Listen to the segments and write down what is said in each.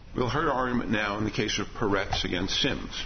We'll hear argument now in the case of Peretz against Sims.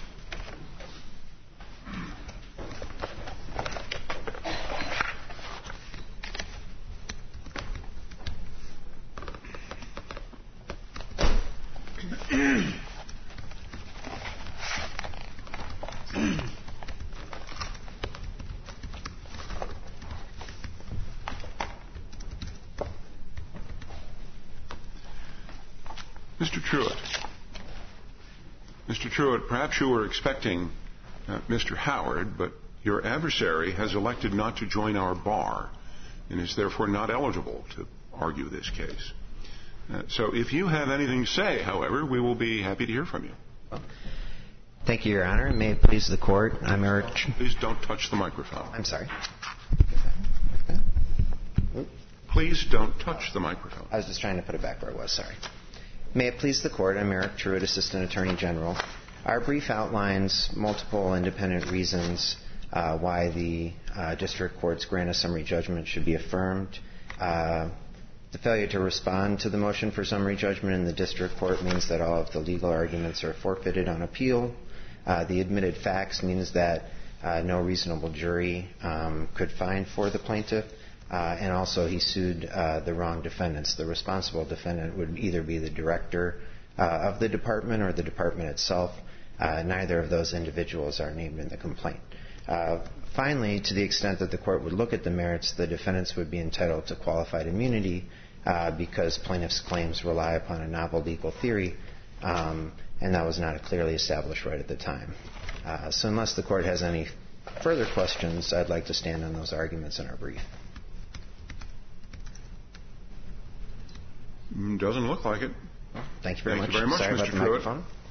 Mr. Truitt, perhaps you were expecting Mr. Howard, but your adversary has elected not to join our bar and is therefore not eligible to argue this case. So if you have anything to say, however, we will be happy to hear from you. Thank you, Your Honor. May it please the Court, I'm Eric... Please don't touch the microphone. I'm sorry. Please don't touch the microphone. I was just trying to put it back where it was, sorry. May it please the Court, I'm Eric Truitt, Assistant Attorney General. Our brief outlines multiple independent reasons why the District Court's grant of summary judgment should be affirmed. The failure to respond to the motion for summary judgment in the District Court means that all of the legal arguments are forfeited on appeal. The admitted facts means that no reasonable jury could find for the plaintiff. And also he sued the wrong defendants. The responsible defendant would either be the director of the department or the department itself. Neither of those individuals are named in the complaint. Finally, to the extent that the court would look at the merits, the defendants would be entitled to qualified immunity because plaintiff's claims rely upon a novel legal theory, and that was not a clearly established right at the time. So unless the court has any further questions, I'd like to stand on those arguments in our brief. Doesn't look like it. Thank you very much. Thank you very much, Sorry Mr. about the Truitt. microphone.